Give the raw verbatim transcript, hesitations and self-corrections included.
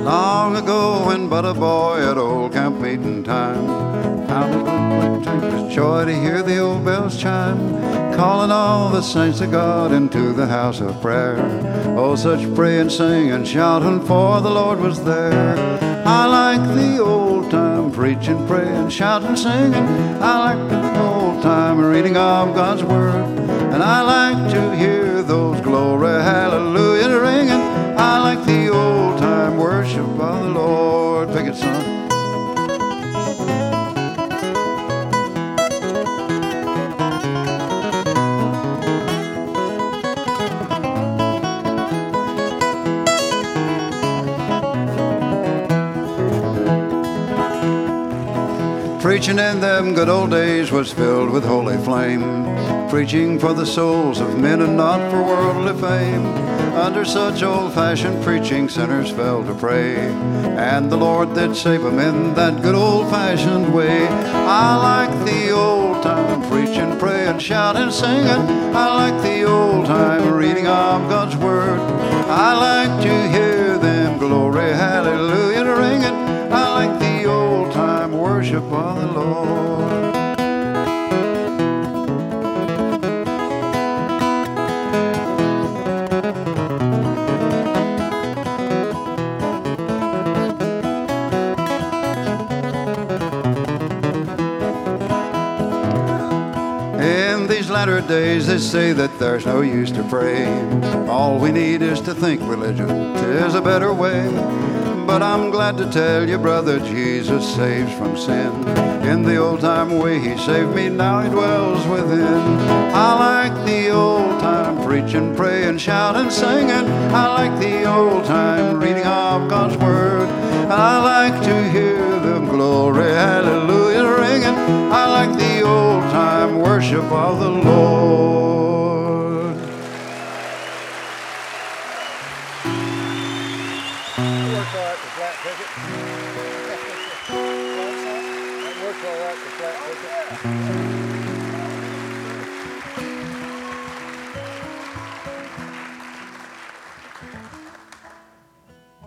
Long ago, when but a boy at old camp meeting time, found it was joy to hear the old bells chime, calling all the saints of God into the house of prayer. Oh, such praying, singing, shouting, for the Lord was there. I like the old time preaching, praying, shouting, singing. I like the old time reading of God's word, and I like to hear those glory hallelujah ringing. I like the old time worship of the Lord. Pick it, son. Preaching in them good old days was filled with holy flame, preaching for the souls of men and not for worldly fame. Under such old-fashioned preaching, sinners fell to pray, and the Lord did save them in that good old-fashioned way. I like the old-time preaching, praying, shouting, singing. I like the old-time reading of God's word. I like to hear them glory hallelujah ringing. I like the old-time worship of the Lord. In these latter days they say that there's no use to pray. All we need is to think religion 'tis a better way. But I'm glad to tell you, brother, Jesus saves from sin. In the old-time way he saved me, now he dwells within. I like the old-time preaching, praying, shouting, singing. I like the old-time reading of God's word. I like to hear them glory hallelujah ringing. I like the old-time worship of the Lord.